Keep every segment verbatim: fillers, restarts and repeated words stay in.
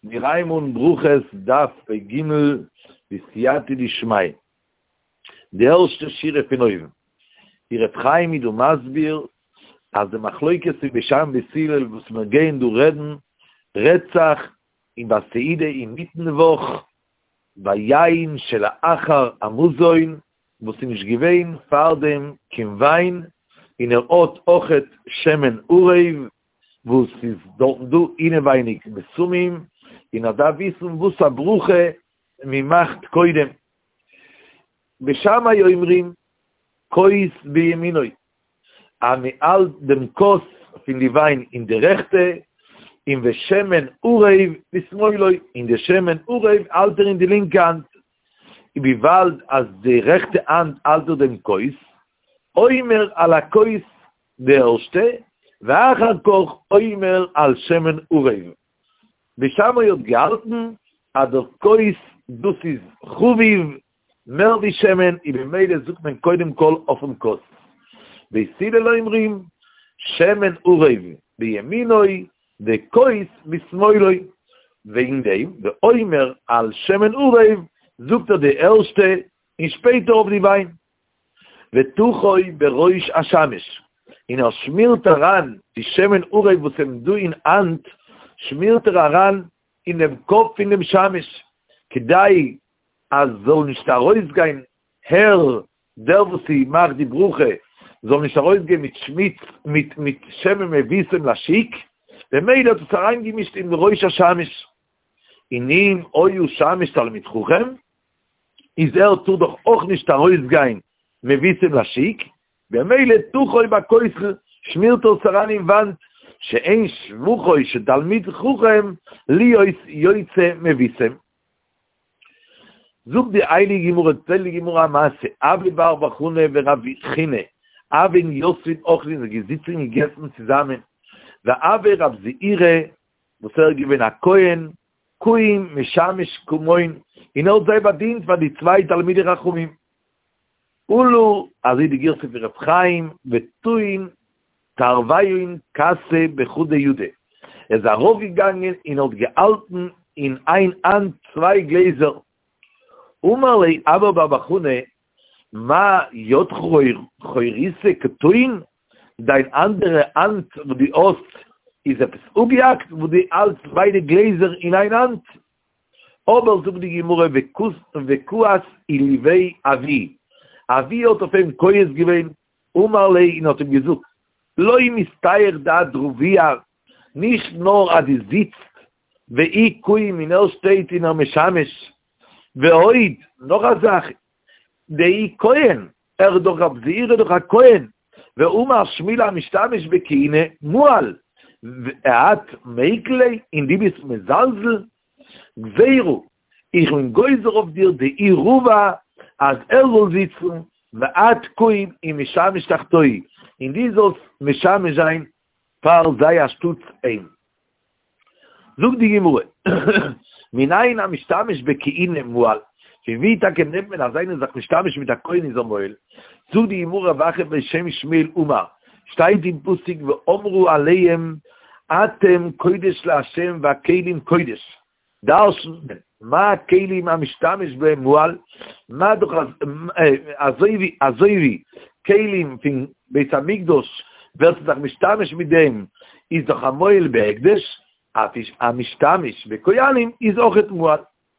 Miraimun Bruches Daf bei Gimel Bisiati Dishmai. Der erste Shire Fenoiv. Ihre Chaim du Masbir, als der Machloikes Besham Besilel, was wir gehen du reden, Retzach in Baseide in Mittenwoch, Bayain Shel Achar Amuzoin, wo sie nicht gewähn, Fardem Kim Wein, in er Ot Ochet Shemen Ureiv, wo sie dort du inneweinig Besumim, in er da wissen, wo sa Bruche mimacht koidem. Beshama yoimrim, kois biyeminoi. Ami al dem kos fin die Wein in der Rechte, in der Shemen Ureiv bismoiloi, in der Shemen Ureiv alter in die linke Hand. Ibivald als die rechte Hand alter dem kois, oimer ala kois der Erste, ואחר כך אוימר על שמן אורב. ושם עוד גאלתן, עד קויס דוסיס חוביב, מרדי שמן, ובמילא זוכמן קודם כל אופן כוס. וסידה לא אמרים, שמן אורב בימינוי, וקויס בשמאלוי. ואינדי, ואוימר על שמן אורב, זוכתא דה ארשתה, נשפטו אוב דיביין. ותוכוי ברויש השמש. In er schmiert daran, die Shemen Ureiv, was ihm du in Ant, schmiert er daran in dem Kopf, in dem Shamish. Kedai, als soll nicht der Reusgein, Herr, der, was sie macht, die Bruche, soll nicht der Reusgein mit Schmitz, mit, mit Shemen Mevissem Lashik, der Meid hat es reingemischt in Rosh Shamish. In ihm, Oyu Shamish, tal mit Chuchem, ist er tu doch auch nicht der Reusgein, Mevissem Lashik, במילא תוכוי בקויסל שמירתו סרן עם ונט שאין שבוכוי שתלמיד חוכם לי יויצא מביסם. זוג די איילי גימור אצל גימור המעשה אבי בר בחונה ורבי חינה אבין יוספין אוכלין וגזיצין יגסן צזמן ואבי רב זעירה מוסר גבין הכהן קויים משמש קומוין הנה עוד זה בדין ודיצווי תלמידי רחומים אולו, אז היא דגיר ספר רב חיים, וטוין, תרוויין, קסה, בחודי יהודה. אז הרוב יגנגן, אין עוד גאלטן, אין ein Hand, zwei Gläser. אומר לי, אבא בבחונה, מה יות חויריסה כטוין? dein andere Hand, wo die Ost, ist etwas Objekt, wo die als beide Gläser in ein Hand. Aber so die Gemurre, vekuas ilivei avi. אבי אותו פעם קויס גבין, אומר לי, אין אותם גזוק, לא אם מסתייר דעת דרוביה, ניש נור עד הזיץ, ואי קוי מינר שטייט אין המשמש, ואויד, נור הזך, דאי כהן, ארדוך הבזיר, ארדוך הכהן, ואומר שמילה המשתמש בקהינה, מועל, ואת מייקלי, אין דיביס מזלזל, גזירו, איך מנגויזר עובדיר, דאי רובה, אז er soll sitzen, ואת קויים עם משמש תחתוי. In dieses משמש sein, פער sei השטוץ ein. זוג די גמורה. מניין המשתמש בקעין מועל, שהביא איתה כנבן, אז אין זך משתמש מתקוין איזו מועל. זוג די גמורה ואחר בשם שמיל אומר, שתיים פוסיק ואומרו עליהם, אתם קוידש להשם והקהילים קוידש. דרשן, מה הכלים המשתמש במועל? מה דוח הזויבי, הזויבי, כלים בית המקדוש, ורצח משתמש מדם, איז דוח המועל בהקדש, המשתמש בקויאלים, איז אוכת מועל.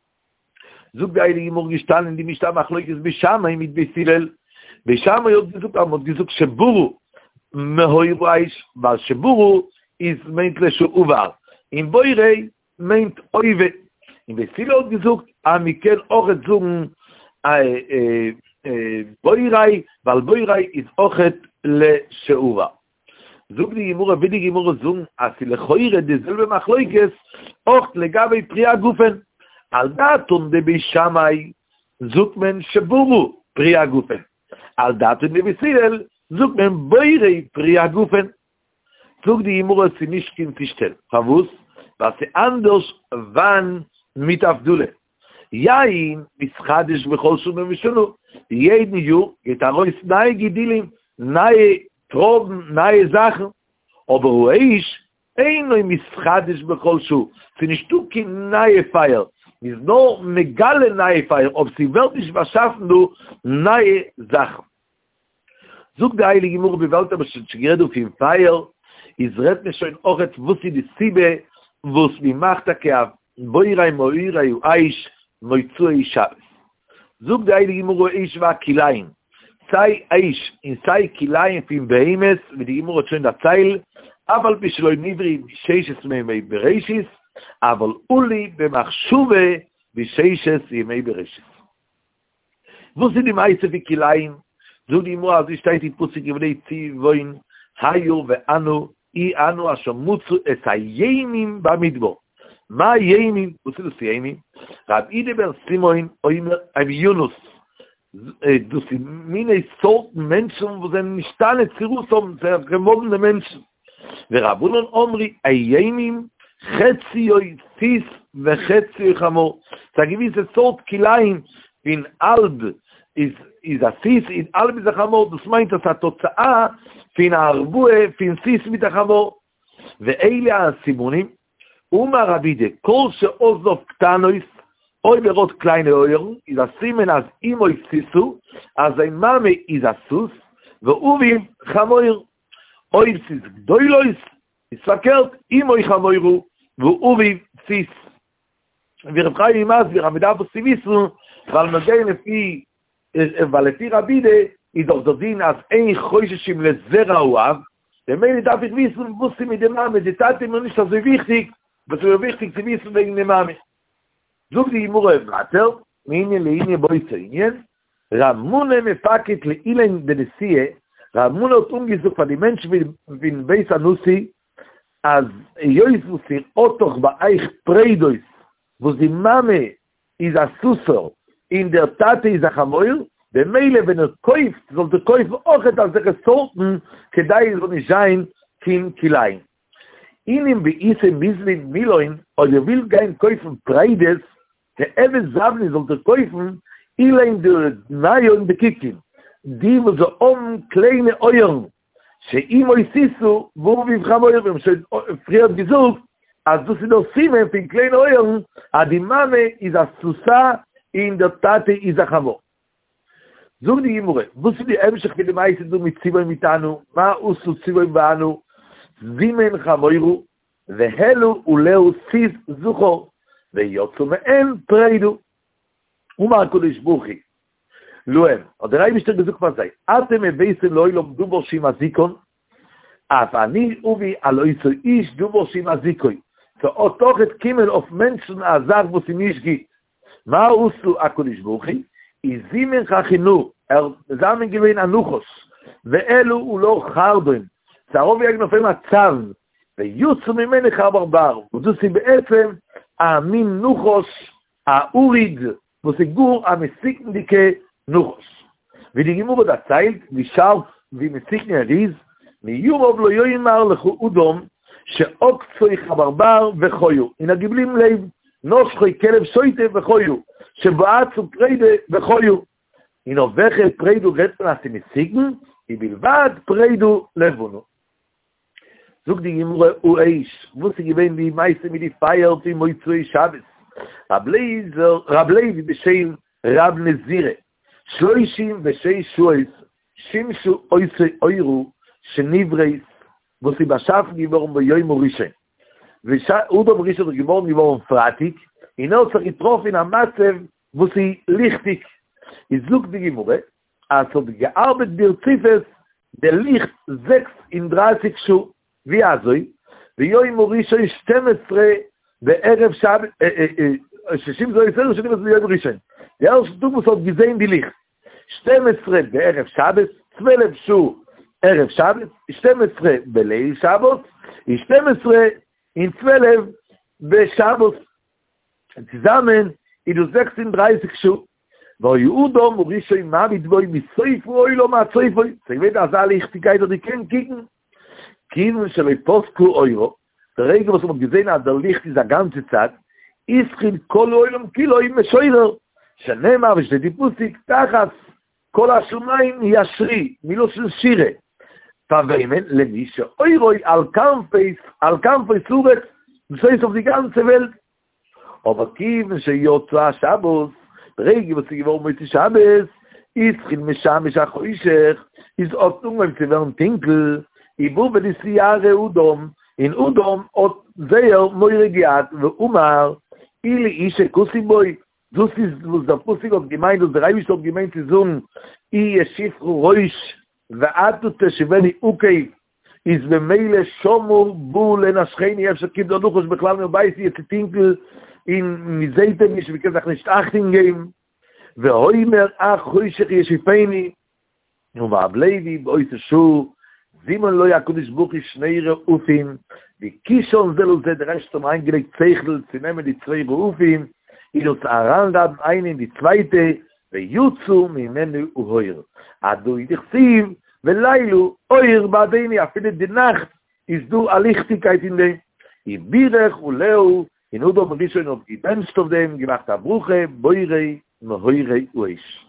זוג באילי מורגשתן, אין די משתמש לא יקס בשמה, אם יתבסילל, בשמה יודע זוג עמוד גזוג שבורו, מהוי רייש, ועל שבורו, איז מיינט לשעובר. אם בוי ראי, meint oive. In Besilo gesucht, ami ken ochet zugen boirai, weil boirai is ochet le sheura. Zug die Gemurre, wie die Gemurre zugen, as sie lechoire dieselbe Machloikes, ocht legabe Priya Gufen. Al datun de Bishamai, zug men sheburu Priya Gufen. Al datun de Besilel, zug men boirai Priya Gufen. Zug die Gemurre, sie nicht kind tischtel. Favus, was sie anders wann mit Avdule. Jain mischadesh bechol shum mishunu. Jeden Jahr geht er raus neue Gedilim, neue Troben, neue Sachen. Aber wo er ist, Eino mischadisch bechol sie nicht du kein neue Feier. Is no megale neue Feier, ob sie wirklich was schaffen, du neue Sachen. Zug der Heilige Mur bewelt aber schon geredet auf im Feier, is red mir schon auch et wussi die Sibe, wus mi macht da keav, boirai moirai u aish, moitzuei Shabbos. Zug der Heilige Mur ish va kilain. Sei aish, in sei kilain fin behemes, wie die Mur schon da Zeil, aber bishloi nivri, sheishes mei bereishis, אבל אולי במחשובה בששת ימי בראשית. ווסי די מייסה וכילאים, זו דימו אז השתייתי פוסק יבני ציווין, היו ואנו, אי אנו אשר מוצו את הימים במדבור. מה הימים? ווסי דוסי הימים? רב אידי בן סימוין, או אבי יונוס, דוסי מיני סורט מנשם, וזה נשתן את צירוסום, זה רמובן למנשם. ורבונון אומרי, הימים, חצי סיס וחצי חמור. תגידי זה סורט כיליים, בין אלב, איז הסיס, אין אלב איזה חמור, דוס מיינט את התוצאה, בין הערבוה, בין סיס מת החמור. ואלה הסימונים, ומה רבידה, כל שאוזוב קטנויס, אוי ברות קלייני אויר, איז הסימן אז אם אוי סיסו, אז אימאמה איז הסוס, ואובים חמור, אוי סיס גדוילויס, יספקרת, אם אוי חמורו, ואובי סיס. ורב חיים מסביר, המדע פה סיביסו, אבל מגיע לפי, אבל לפי רבידה, ידורדודין, אז אין חויששים לזרע אוהב, ומי נדע פרביסו, ובוסים מדממה, דתתם לא נשתה, זה ויכתיק, וזה ויכתיק סיביסו ואין נממה. זוג די אימור אוהב מטר, מעיני לעיני בו יצא עניין, רמונה מפקת לאילן דנסייה, רמונה אותום גיזוק פדימנש ובין בייס הנוסי, אז יויסו סיר אוטוך באייך פריידויס, וזה מאמה איז הסוסר, אין דר תתה איז החמויר, במילא ונקויף, זאת הקויף אוכת על זה כסורטן, כדאי זו נשאין כין קיליים. אינם באיסם מיזלין מילוין, או יוביל גיין קויפן פריידס, כאבן זבני זאת הקויפן, אילן דר נאיון בקיקין, די וזו אום קליני אוירן, שאם הוא יסיסו, והוא בבחם אוירים, שפריות גזוק, אז דוסי דוסים הם פין קליין אוירים, הדיממה איז הסוסה, אין דתתה איז החמור. זוג די גימורה, דוסי די המשך ולמה יסדו מציבוים איתנו, מה עושו ציבוים באנו, זימן חמוירו, והלו ולאו סיס זוכו, ויוצאו מהן פריידו. ומה הקודש ברוכי? לוהם, עוד ראי משתר גזוק פזי, אתם הבייסם לא ילומדו בו שימה זיקון, אף אני ובי אלו יצו איש דו בו שימה זיקוי, ואותוך את קימל אוף מנשן עזר בו סימיש גיט. מה עושו הקודש ברוכי? איזימן חכינו, זמן גבין אנוחוס, ואלו הוא לא חרדוין, צהרוב יגנופי מצב, ויוצו ממני חברבר, וזוסי בעצם, האמין נוחוס, האוריד, וסגור המסיק מדיקה, נוחוס. ודיגימו בו דצייל, וישר ומסיק נעריז, מיורוב לא יאמר לכו אודום, שאוקצוי חברבר וחויו. הנה גיבלים לב, נושכוי כלב שויטה וחויו, שבועצו פריידה וחויו. הנה וכל פריידו רצן עשי מסיגן, היא בלבד פריידו לבונו. זוג דיגימו הוא איש, וסי גיבין בי מייסה מידי פייר פי מויצוי שבס. רב לוי בשם רב נזירה, שלושים ושש שועס, שימשו אויסי אוירו, שנברייס, וסי בשף גיבורם ביום ראשון. ואודום ראשון גיבורם גיבורם פרטיק, הנה הוא צריך לטרוף in המצב, וסי ליכטיק. יזלוק דיגימורה, אז גארבט ברציפס, דליכט זקס in דרסיק שו, ויעזוי, ויום ראשון שתים עשרה, בערב שבת, שישים זו יסר, שנים עשרה ביום ראשון. יאר שטומוס עוד גזיין די ליכט. שתים עשרה בערב שבת, צוולב שו ערב שבת, שתים עשרה בליל שבת, שתים עשרה in צוולב בשבת. תזמן, אידו זקסין דרייסק שו. ויהודום ורישוי מה מדבוי מסויפו אוי לא מהצויפוי. סגבית עזה ליכטיקאי דודי כן קיקן. כאילו שלא יפוסקו אוירו. ברגע was man gesehen hat, der Licht dieser ganze Zeit, איסחין כל אוילם קילואים משוירר, שנאמר ושתי פוסיק, תחת כל השומיים ישרי, מילו של שירה, Verweimen, Lemische, Euroi, Al-Kampfes, Al-Kampfes, Suret, das heißt auf die ganze Welt. Aber Kiewen, Sheyotza, Shabbos, Regi, was sie gewohnt mit Shabbos, Ischil, Meshamish, Achoishech, ist Ordnung, wenn sie werden Tinkel, Ibu, wenn die Siyare Udom, in Udom, Ot, Zeher, Moiregiat, Umar, Ili, Ishe, Kusiboy, das ist, was der Pusik hat gemeint, und der Reibisch hat gemeint, sie sagen, I, Yeshifru, Roish, Ve'atu, Teshiveni, Ukei, is במילא שומר בול לנשכני, איפה שכיב דונוחוש בכלל מבייסי את טינקל, in מזייתם יש וכזך נשתחתינגים, והוימר אך חוישך ישיפני, ומעבלבי באוי תשור, זימן לא יקודש בוכי שני רעופים, וקישון זה לא זה דרשתם אנגלי צייכל, צינמן די צווי רעופים, אילו צערן רב עינין די צווייטה, ויוצו ממנו הויר. עדו יתכסיב, ולילו, אויר בעדיני, אפילו די נחת, יזדו הליכטיקייט אין די, יבירך ולאו, in Udom Rishon auf gebenst auf dem, gemacht der Bruche, Boirei, Mehoirei, Uish.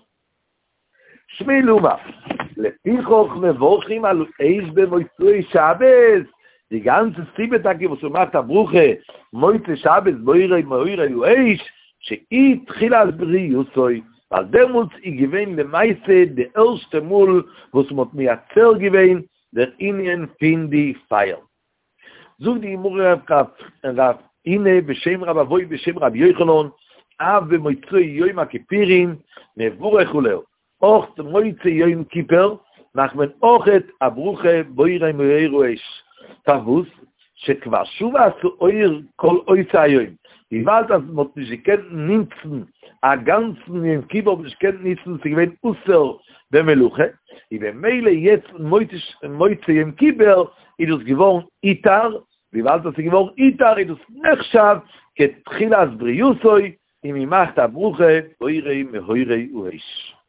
Shmi Luma, Lepichoch mevochim al Eish bemoitzui Shabbos, die ganze Siebetagi, wo sie macht der Bruche, Moitze Shabbos, Boirei, Mehoirei, Uish, שהיא התחילה על בריאוסוי, ועל דמולץ היא גיוון למעשה, דה erste מול, וסמות מייצר גיוון, דר עניין פינדי פייר. זוג די מורה רב, הנה בשם רב אבוי בשם רב יוחנן, אב במויצוי יום הכיפירים, מבורך ולאו. אוכת מויצי יום כיפר, נחמן אוכת הברוכה בוירי מוירו אש. תבוס, שכבר שוב עשו אויר כל אויצה היום. היבלת אז מות שכן ניצן, הגנצן יום כיפר שכן ניצן, שכבין אוסר במלוכה, ובמילא יצ מויצי יום כיפר, אידוס גבורן איתר, ויבלת סגבור איתר, איתוס נחשב כתחילה אז בריאוסוי, אם ימחת הברוכה, בוירי מהוירי ואיש.